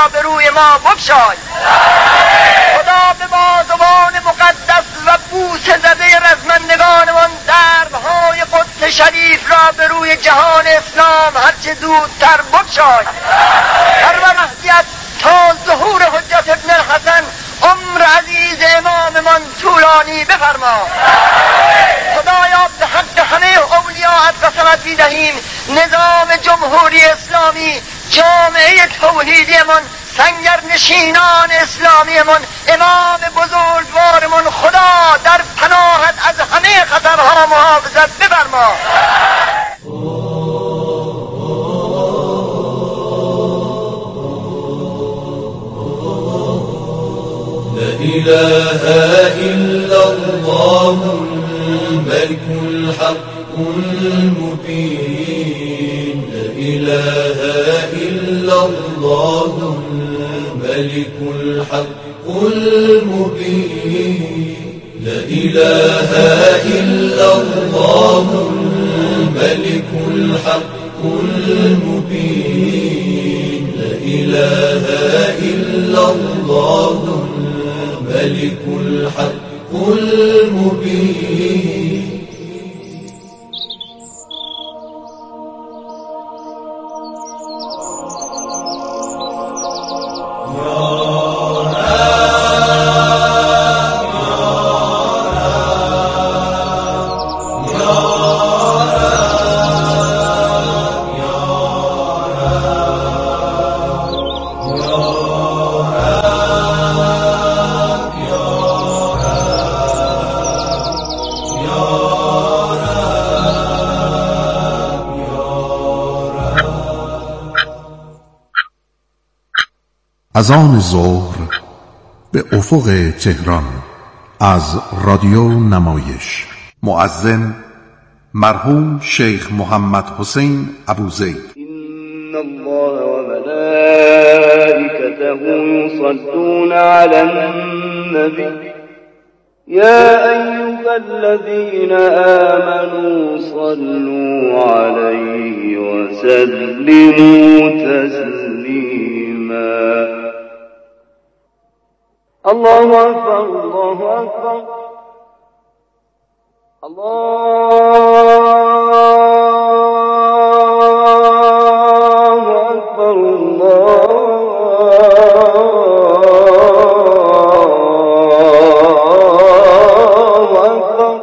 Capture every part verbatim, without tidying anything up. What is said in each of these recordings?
را به روی ما بگشای. خدا به ما زبان مقدس و بوسه زده رزمندگانمان دربهای قدس شریف را به روی جهان اسلام هرچه زودتر بگشای. هر مهدیت تا ظهور حجت ابن الحسن عمر عزیز اماممان طولانی بفرما. خدایا به حق همه اولیاءت قسمت می‌دهیم نظام جمهوری اسلامی، جامعه توحیدیمان، سنگرنشینان اسلامیمان، امام بزرگوارمان، خدا در پناهت از همه خطرها محافظت بفرما. لا إله إلا الله الملك الحق المبين. لا إله إلا الله الملك الحق المبين. لا إله إلا الله الملك الحق المبين. لا إله إلا الله الملك الحق المبين. از آن ظهر به افق تهران از رادیو نمایش. مؤذن مرحوم شیخ محمد حسین ابوزید. إن الله وملائكته يصلون على النبي يا أيها الذين آمنوا صلوا عليه وسلموا تسليما. الله أكبر الله أكبر الله أكبر الله أكبر.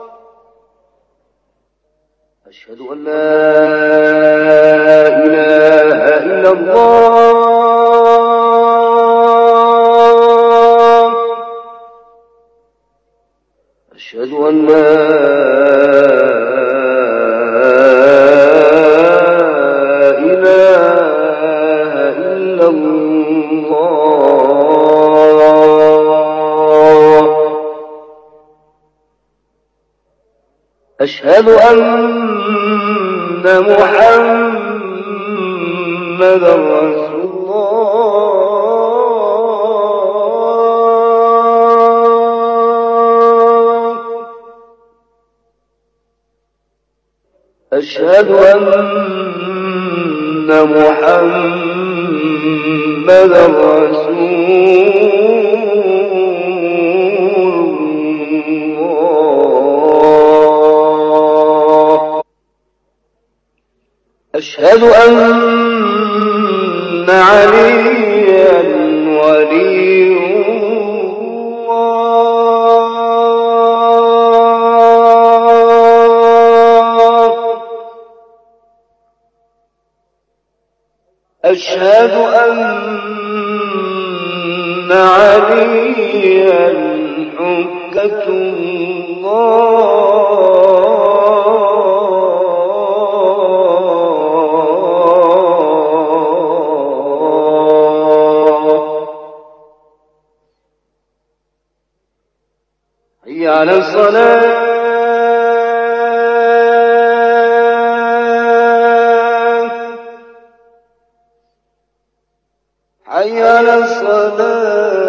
أشهد أن لا إله إلا الله. أشهد أن لا إله إلا الله. أشهد أن محمدا رسول الله. أشهد أن محمدا رسول الله. أشهد أن عليا ولي أشهد أن عليا حجة الله. حي على الصلاة. حي على الصلاة.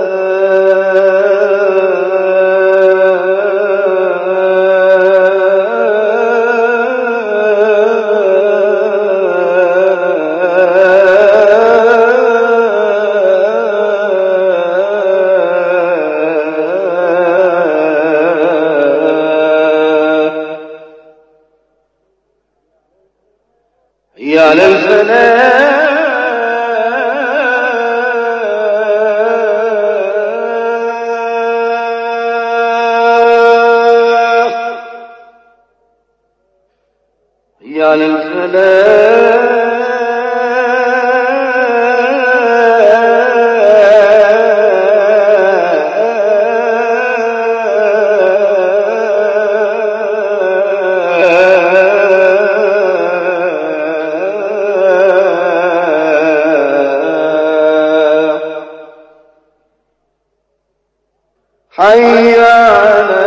حي على الفلاح حي على الفلاح حي على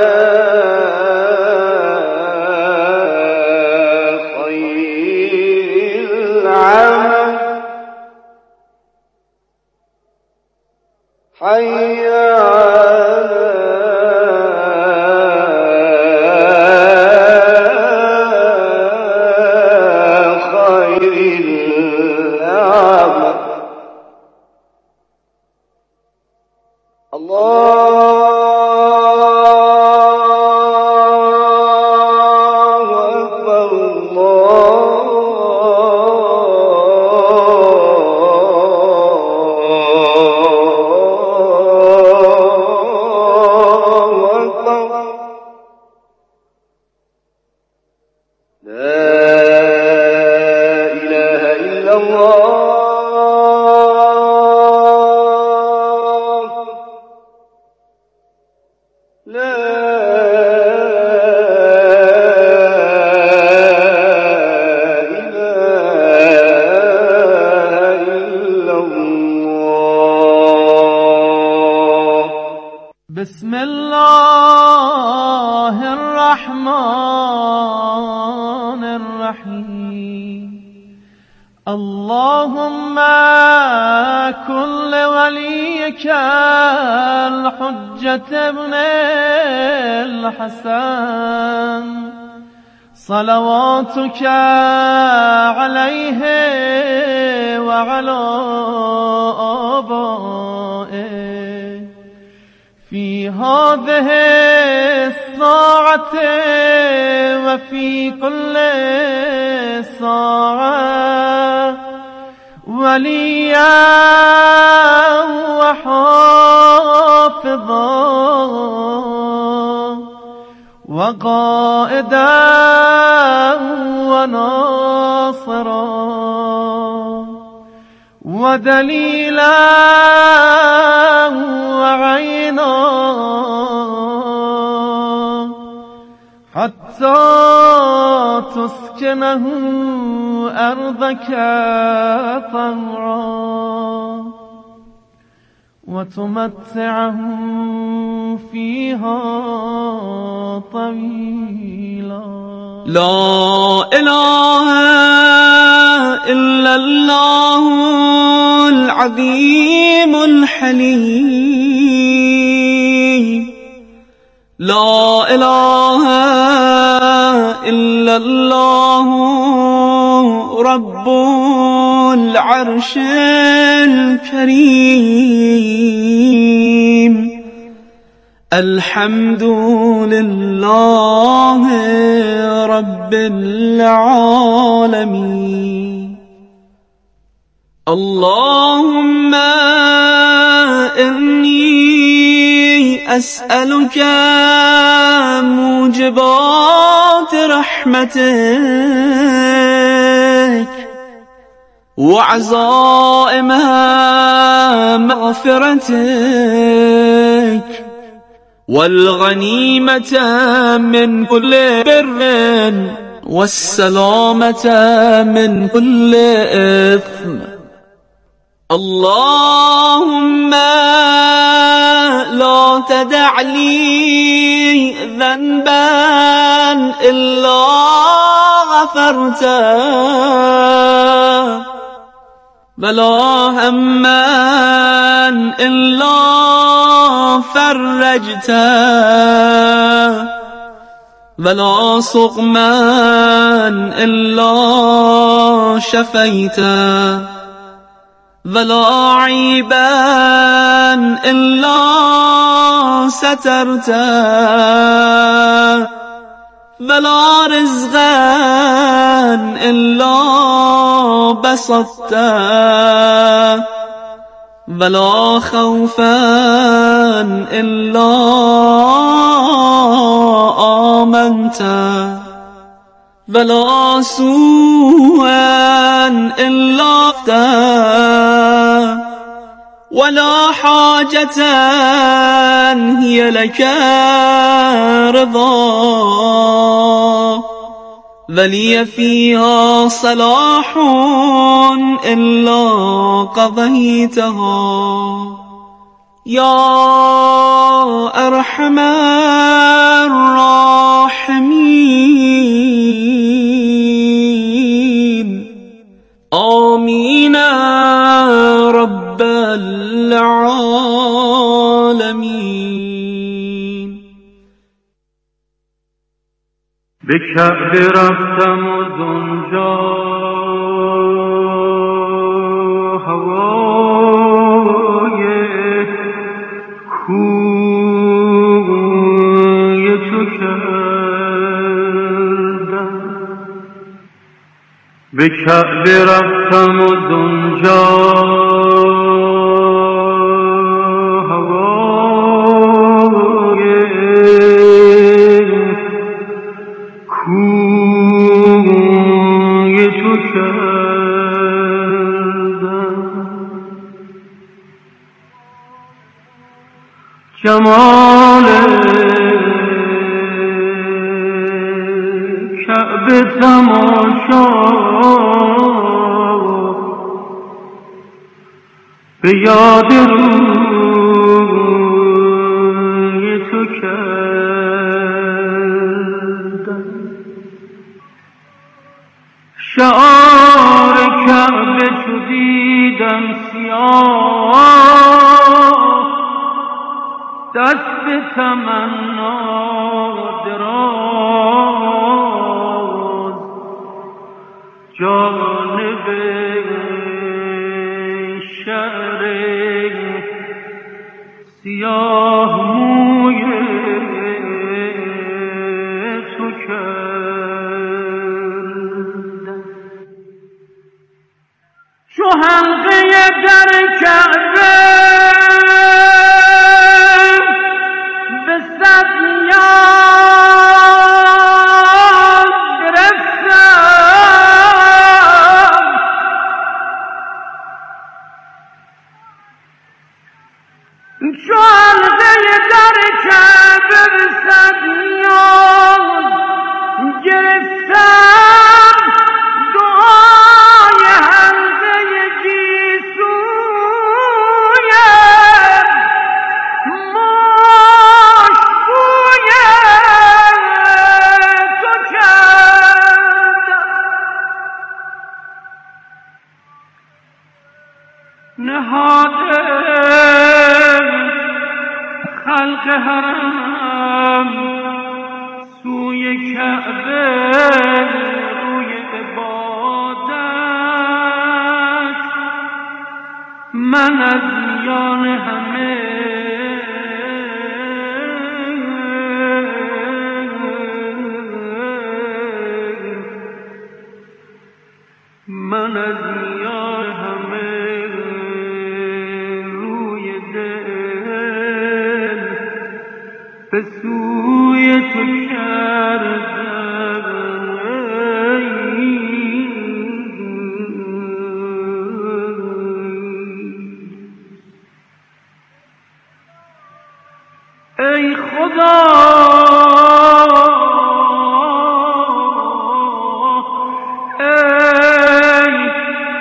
خير العمل حي على خير العمل الله بسم الله الرحمن الرحيم اللهم كن لوليك الحجة ابن الحسن صلواتك عليه وعلى آبائه في هذه الساعة وفي كل ساعة وليا وحافظا وقائدا وناصرا ودليلا وعينا حتى تسكنه أرضك طوعا وتمتعه فيها طويلا. لا إله إلا الله العظيم الحليم لا إله إلا الله رب العرش الكريم الحمد لله رب العالمين. اللهم إني أسألك موجبات رحمتك وعزائم مغفرتك والغنيمة من كل بر والسلامة من كل إثم. اللهم لا تدع لي ذنبا إلا غفرته ولا هما إلا فرجته ولا سقما إلا شفيته ولا عيبا إلا سترته ولا رزقا إلا بسطته ولا خوفا إلا آمنته ولا سوءا إلا فتاه ولا حاجة هي لك رضا ولي فيها صلاح إلا قضيتها يا أرحم الراحمين آمين رب العالمين. به کعبه رفتم و زنجا هوای کوی تو کردم. به کعبه رفتم و زنجا جمال کعبه تماشا به یاد روی تو کردم. شعار کعبه چو دیدم سیاه دست تمنا دراز جانب شهر سیاه موی تو کردم. چو حلقه در کعبه خلق حرم سوی کعبه روی عبادت من از میان همه من از میان همه به سوی تو کردم. ای خدا ای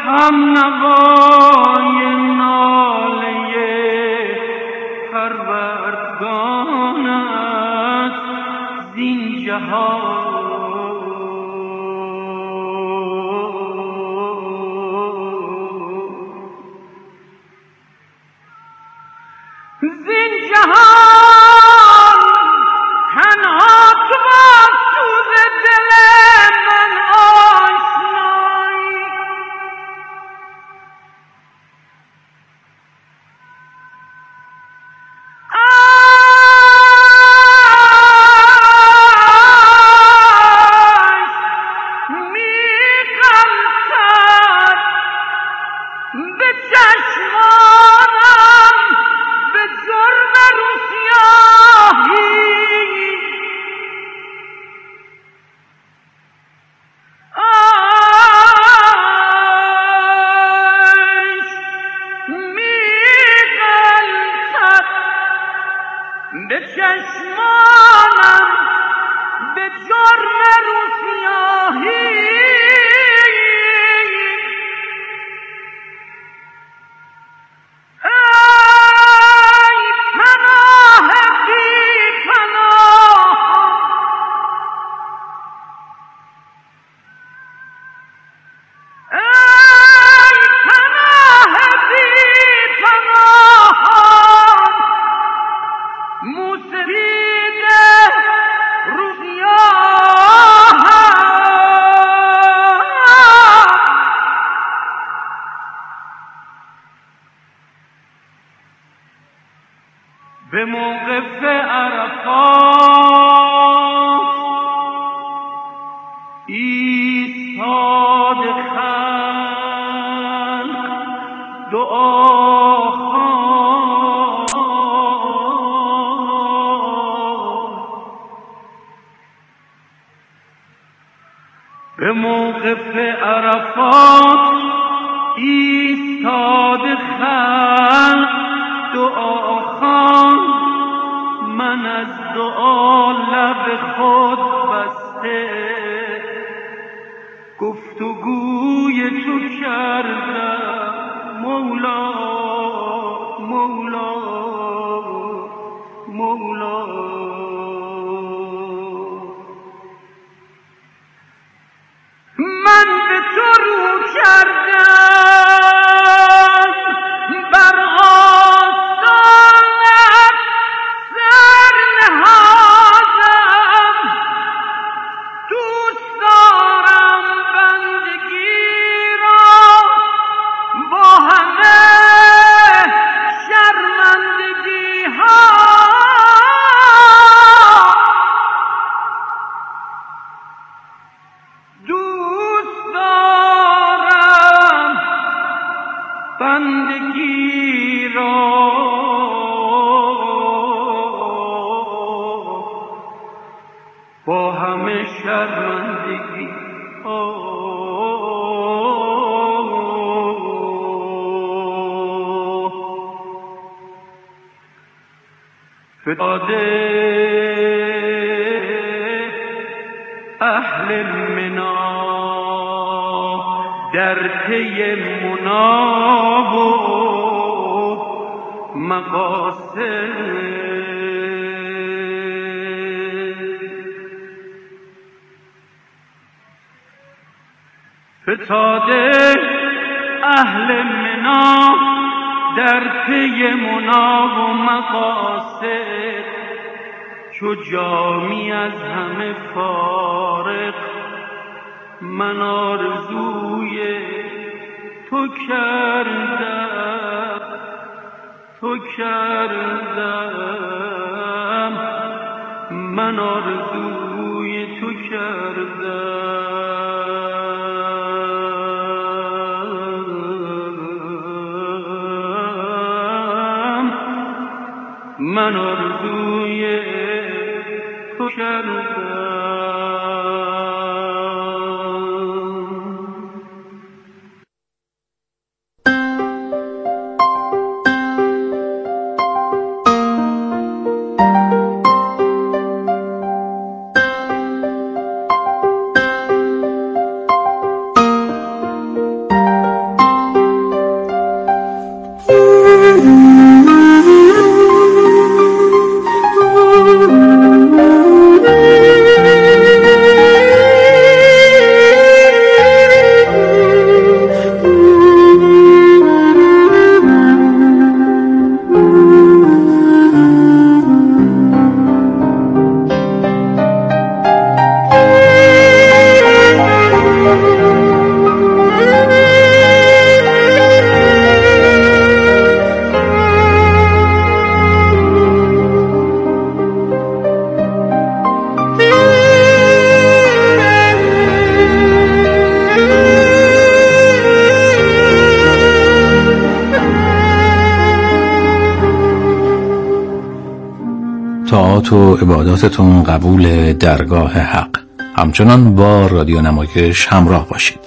ایستاد خلق دعا خواه، به موقف عرفات ایستاد خلق دعا خواه، من از دعا لب خود بسته گفتگوی تو کردم مولا مولا مولا. من به تو رو کردم بر آستانت سر نهادم، دوست دارم بندگی را با همه شرمندگی ها، دوست دارم بندگی را با همه شرمندگی ها. فتاده اهل منا در پی منا و مقاصد، فتاده اهل منا در پی منا و مقاصد، چو جامی از همه فارغ من آرزوی تو کردم تو کردم من آرزوی تو کردم من آرزوی تو کردم. طاعات و عباداتتون قبول درگاه حق. همچنان با رادیو نمایش همراه باشید.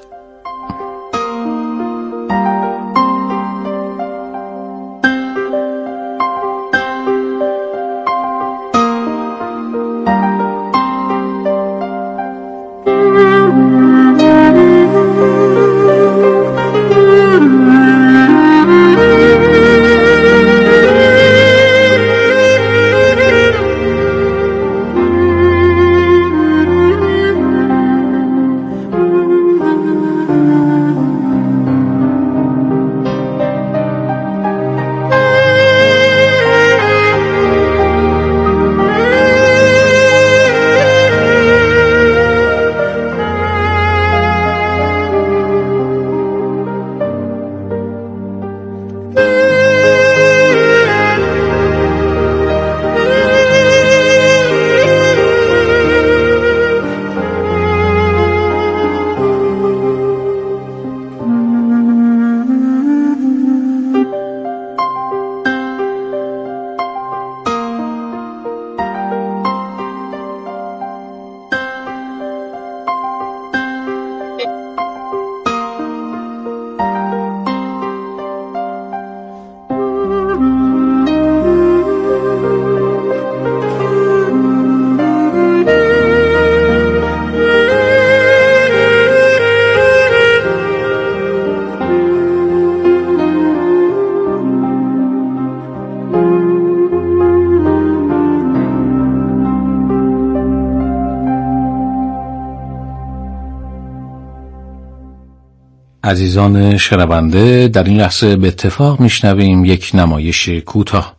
عزیزان شنونده، در این لحظه به اتفاق میشنویم یک نمایش کوتاه.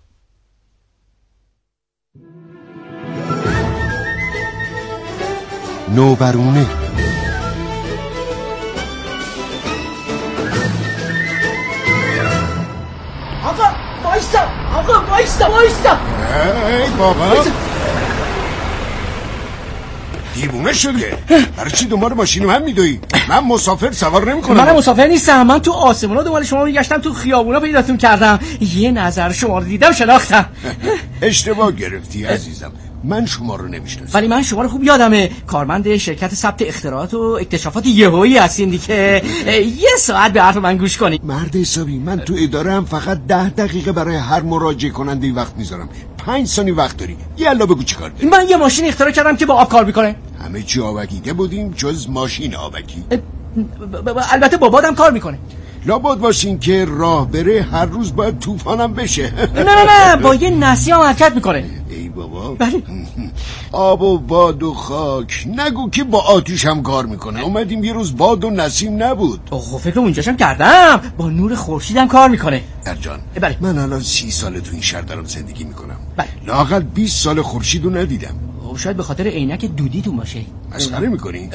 نوبرونه. آقا وایستا، آقا وایستا وایستا. ای بابا دیوونه شده؟ برای چی دنبال ماشین من میدوی؟ من مسافر سوار نمی کنم. من مسافر نیستم، من تو آسمونا دنبال شما میگشتم، تو خیابونا پیداتون کردم، یه نظر شما رو دیدم شناختم. اشتباه گرفتی عزیزم، من شما رو نمیشناسم. ولی من شما رو خوب یادمه، کارمند شرکت ثبت اختراعات و اکتشافات یهویی هستین دیگه. یه ساعت به حرف من گوش کنید. مرد حسابی، من تو اداره هم فقط ده دقیقه برای هر مراجعه کننده وقت میذارم. پنج ثانیه وقت داری. یه الا بگو چیکار داری؟ من یه ماشین اختراع کردم که با آب کار میکنه. همه چی آبکیده بودیم جز ماشین آبکی. البته با بادم کار میکنه. لابد باشین که راه بره هر روز باید طوفانم بشه. نه نه نه با یه نسیم حرکت میکنه. ای بابا بله. آب و باد و خاک، نگو که با آتیش هم کار میکنه. اومدیم یه روز باد و نسیم نبود. اوه فکر اونجاشم کردم، با نور خورشیدم کار میکنه. درجان بله. من الان سی ساله تو این شهر دارم زندگی میکنم. بله. لااقل بیست سال خورشیدو ندیدم. شاید به خاطر عینک دودی تو باشه. مسخره میکنی؟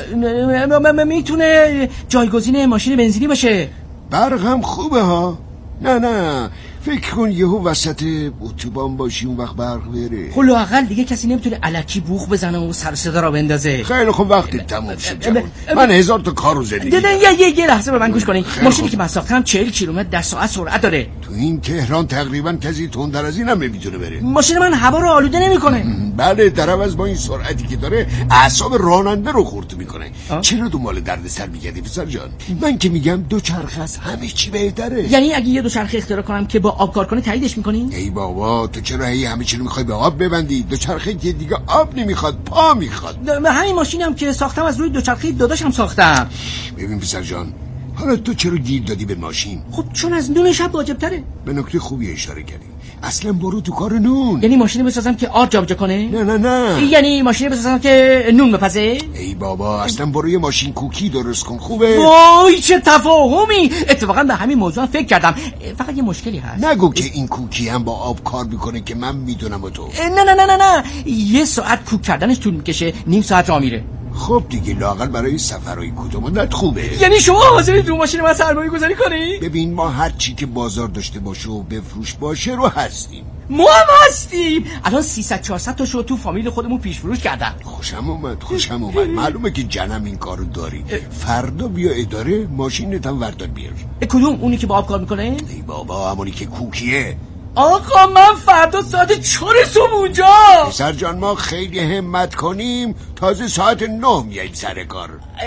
میتونه جایگزین ماشین بنزینی باشه. برق هم خوبه ها. نه نه فکر کن یهو وسط اتوبان باشی اون وقت برق بره. خب لااقل دیگه کسی نمیتونه الکی بوق بزنه و سر صدا را بندازه. خیلی خوب وقت تموم شد جوان. من هزار تا کار رو زندگی دادن. یه یه یه لحظه به من گوش کنین. ماشینی که من ساختم چهل کیلومتر در ساعت سرعت داره. تو این تهران تقریبا کسی تندتر از این هم نمیتونه بره. ماشین من هوا رو آلوده نمیکنه. بله در عوض با این سرعتی که داره اعصاب راننده رو خورد میکنه. چرا دنبال دردسر میگردی پسر جان؟ من که میگم دو چرخ از همه چی بهتره. یعنی اگه یه دو چرخه اختراع کنم که با آب کار کنه تاییدش میکنین؟ ای بابا تو چرا هی همه چی رو میخوای به آب ببندی؟ دو چرخه که دیگه آب نمیخواد، پا میخواد. همین ماشینم هم که ساختم از روی دو چرخه داداشم ساختم. ببین پسر جان، حالا تو چرا گیر دادی به ماشین؟ خب چون از نون شب واجب تره. به نکته خوبی اشاره کردی. اصلا برو تو کار نون. یعنی ماشینی بسازم که آب جابجا کنه؟ نه نه نه. یعنی ماشینی بسازم که نون بپزه؟ ای بابا اصلا برو یه ماشین کوکی درست کن. خوبه؟ وای چه تفاهمی. اتفاقا به همین موضوع فکر کردم، فقط یه مشکلی هست. نگو که این کوکی هم با آب کار میکنه که من میدونم و تو. نه نه نه نه نه یه ساعت کوک کردنش طول میکشه، نیم ساعت راه میره. خب دیگه لااقل برای سفرهای کوتاه مدت خوبه. یعنی شما حاضری تو ماشین من سرمایه گذاری کنی؟ ببین ما هر چی که بازار داشته باشه و بفروش باشه رو هستیم. ما هم هستیم. الان سیصد چهارصد تا شو تو فامیل خودمون پیش فروش کردن. خوشم اومد خوشم اومد. معلومه که جنم این کارو داری. فردا بیا اداره ماشینت هم وردار بیار. کدوم؟ اونی که با آب کار میکنه؟ ای بابا همونی که کوکیه. آقا من فردا ساعت چهار صبح اونجا. پسر جان ما خیلی همت کنیم تازه ساعت نه میاییم سر کار.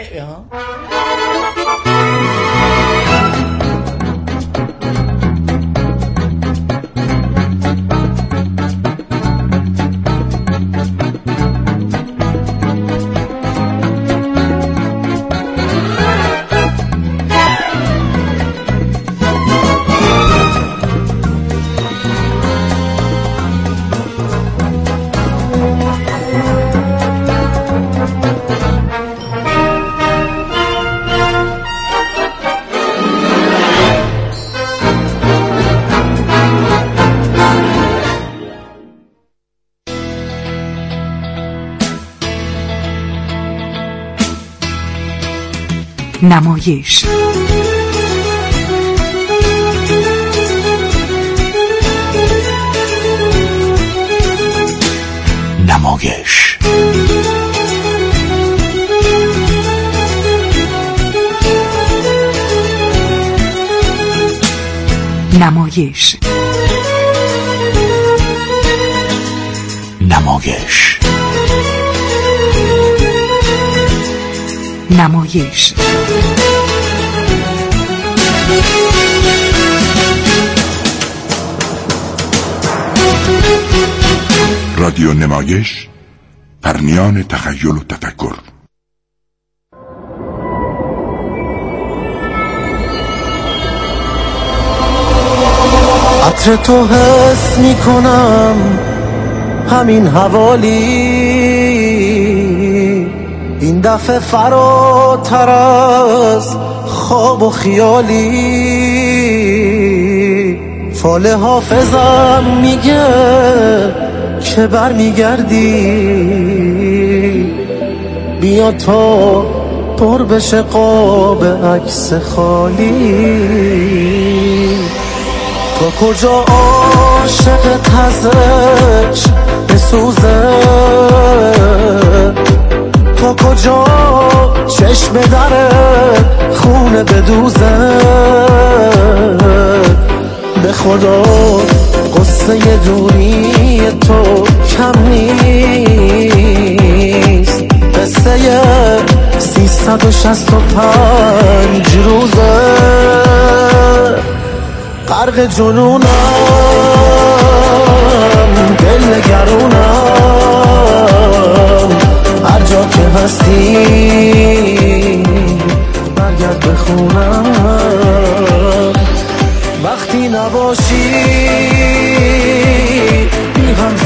نمایش نمایش نمایش نمایش نمایش رادیو نمایش، پرنیان تخیل و تفکر. عطر تو حس می کنم همین حوالی، این دفعه فراتر از خواب و خیالی فال حافظم میگه که بر میگردی بیا تا پر بشه قاب عکس خالی تا کجا عاشقت ازش بسوزه تا کجا چشم دره خونه بدوزه به خدا قصه دوری تو کم نیست قصه سیصد و شصت و پنج روزه غرق جنونم دل گرونم هر جا که هستی برگرد به خونم وقتی نباشی بی هم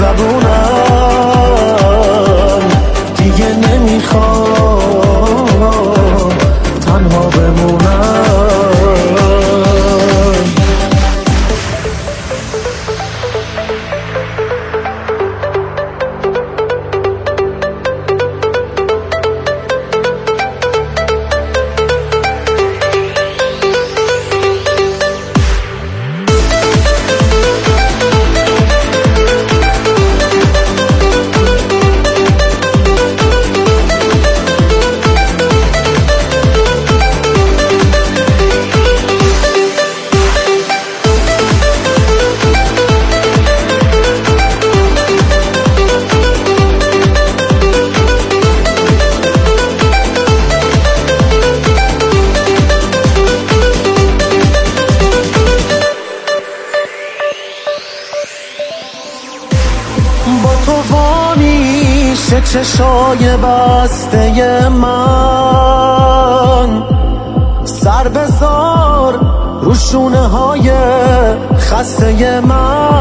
زبونم دیگه نمیخوام تنها بمونم چشای بسته من سر بزار رو شونه های خسته من